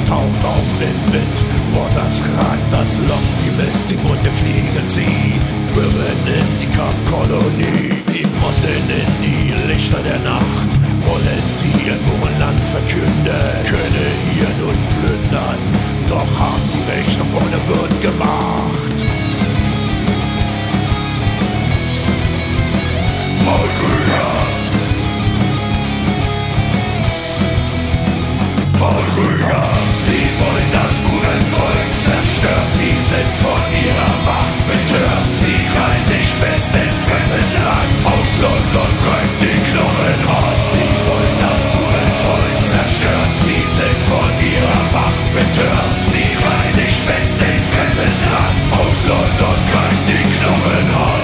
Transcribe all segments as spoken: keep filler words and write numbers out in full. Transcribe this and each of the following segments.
taucht auf den Wind. Wort das Rad, das lockt wie Mist, die Munde fliegen sie, schwirren in die Kampfkolonie. Die Motten in die Lichter der Nacht, wollen sie ihr Land verkünden. Könne hier nun plündern, doch haben die Rechnung ohne Würden gemacht. Paul Krüger, Paul Krüger, sie wollen das Burenvolk zerstören. Sie sind von ihrer Macht betört. Sie krallen sich fest in fremdes Land. Aus London greift die Knochen hart. Sie wollen das Burenvolk zerstören. Sie sind von ihrer Macht betört. Sie krallen sich fest in fremdes Land. Aus London greift die Knochen hart.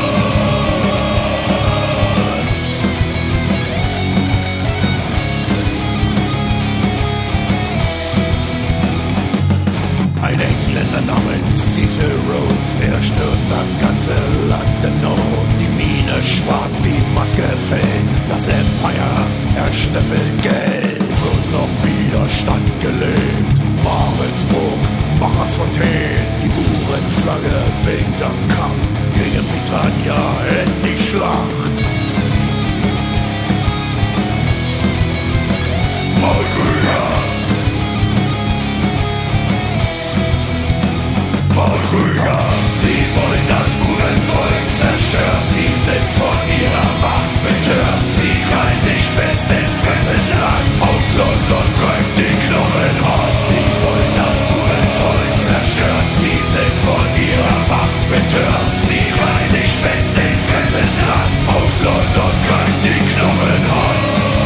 Ein Engländer namens Cecil Rhodes, er stürzt das ganze Land in Not. Die Mine schwarz, die Maske fällt, das Empire erschnüffelt Geld. Wird noch Widerstand gelebt, Maritzburg, Machersfontein, die Burenflagge winkt am Kamm gegen Britannia in die Schlacht. Paul Krüger, Paul Krüger, sie wollen das Burenvolk zerstören. Sie sind von ihrer Macht betört. Sie krallen sich fest in fremdes Land. Aus London greift die Knochen hart. Sie wollen das Burenvolk zerstören. Sie sind von ihrer Macht betört. Sie krallen sich fest in fremdes Land. Aus London greift die Knochen hart.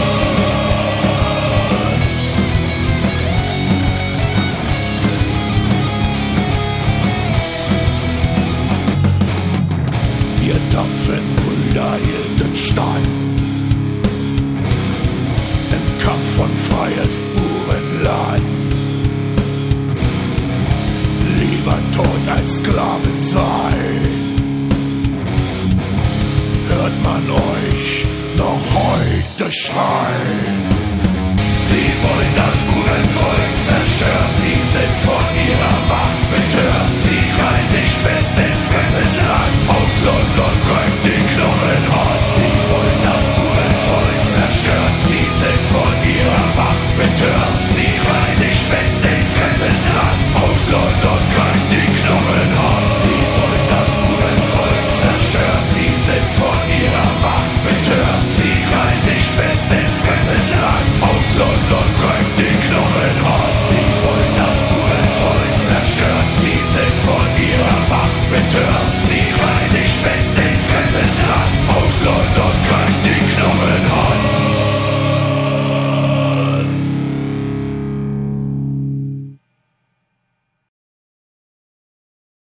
Wir tapferen Brüder hielten stand im Kampf von freies Burenland. Lieber tot als Sklave sein. Hört man euch noch heute schreien? Sie wollen das Burenvolk zerstören. Sie sind von